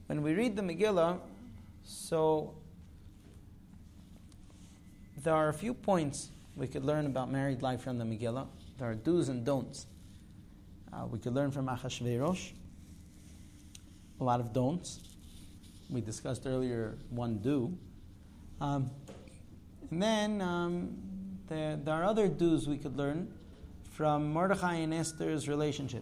when we read the Megillah, so there are a few points we could learn about married life from the Megillah. There are do's and don'ts. We could learn from Achashverosh a lot of don'ts. We discussed earlier one do. And then there are other do's we could learn from Mordechai and Esther's relationship.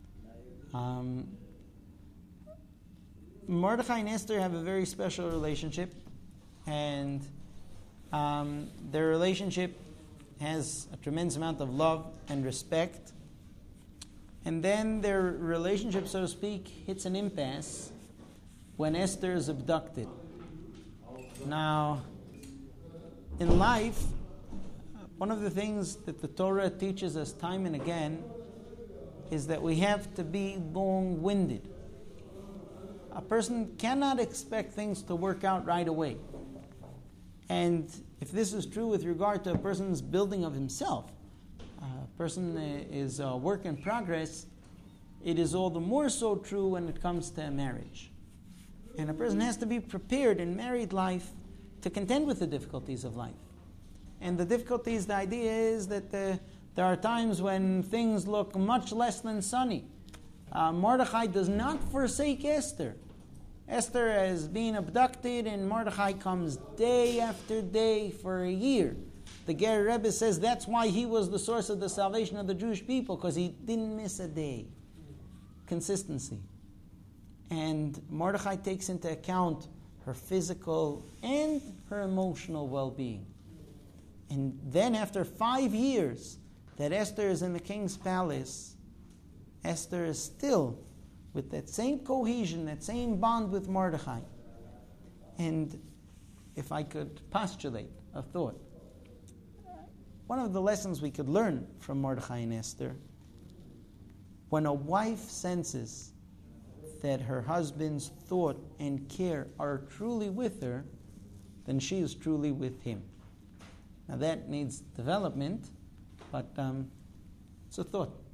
Mordechai and Esther have a very special relationship, and their relationship has a tremendous amount of love and respect. And then their relationship, so to speak, hits an impasse when Esther is abducted. Now, in life, one of the things that the Torah teaches us time and again is that we have to be long-winded. A person cannot expect things to work out right away. And if this is true with regard to a person's building of himself, a person is a work in progress, it is all the more so true when it comes to a marriage. And a person has to be prepared in married life to contend with the difficulties of life. And the difficulties, the idea is that there are times when things look much less than sunny. Mordechai does not forsake Esther. Esther is being abducted, and Mordechai comes day after day for a year. The Ger Rebbe says that's why he was the source of the salvation of the Jewish people, because he didn't miss a day. Consistency. And Mordechai takes into account her physical and her emotional well-being. And then after 5 years that Esther is in the king's palace, Esther is still with that same cohesion, that same bond with Mordechai. And if I could postulate a thought, one of the lessons we could learn from Mordechai and Esther, when a wife senses that her husband's thought and care are truly with her, then she is truly with him. Now that needs development, but it's a thought.